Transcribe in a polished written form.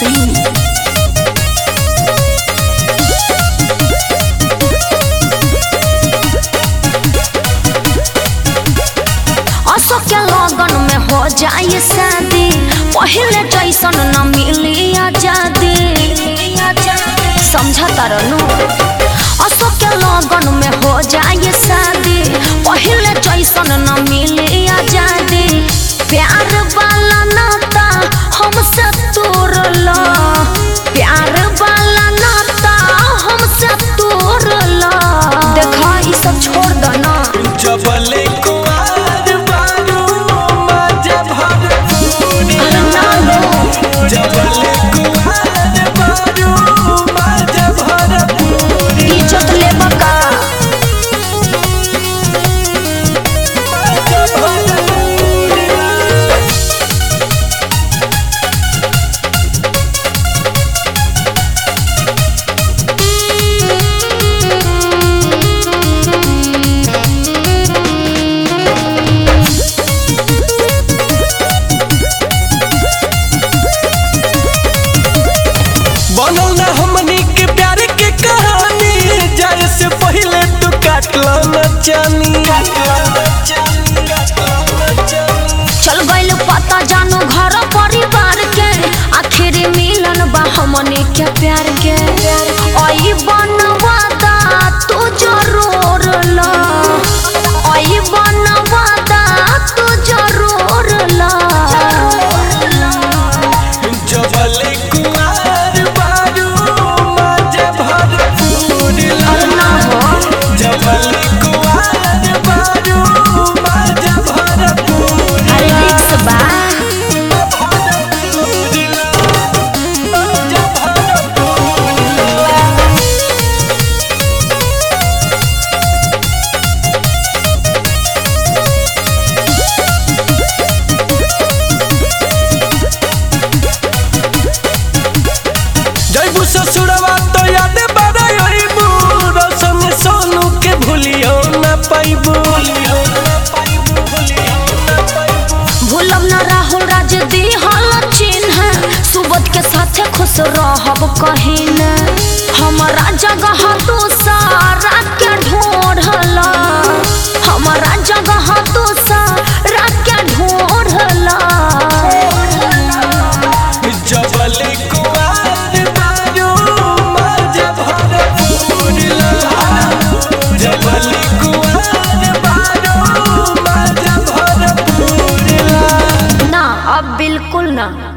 Singh. Ashok के लगन में हो जाए शादी, पहले जैसन न मिली आजादी। समझा तारनु अशोक के लगन में हो जाए शादी, पहले जैसन न मिली आजादी। प्यार वाला नाता हमसे तोड़ला, प्यार वाला नाता हमसे तोड़ला। देखा ये सब छोड़ दो ना। जबले कुआर बारू मजा भरपूर, जबले कुआर बारू मजा भरपूर। इज्जत लेबा का मजा भरपूर। बनल ना हमनी के प्यार के कहानी, जाए से पहले तू काटला न जानी। चल गइल पता जानू घर परिवार के, आखिर मिलन बा हमने के प्यार के। ओई बनवादा तू जरूर ला, ओई बनवादा तू जरूर ला। जबले कुआर बारू मजा भरपूर, जबले कुआर बारू मजा भरपूर। अरे रिक्स बा जैबू ससुरवा तो याद बड़ा अइबू, रौशन सोनू के भूलियो न पाइबू। भूलब न राहुल राज दी हल चिन्ह, सुबोध के साथे खुश रहब कहीं न। हमारा जगह तू सारा के ढूंढला, हमारा जगह तू सारा के ढूंढला। जबले कुआर बारू मजा भरपूर, जबले कुआर बारू मजा भरपूर। ना अब बिल्कुल ना।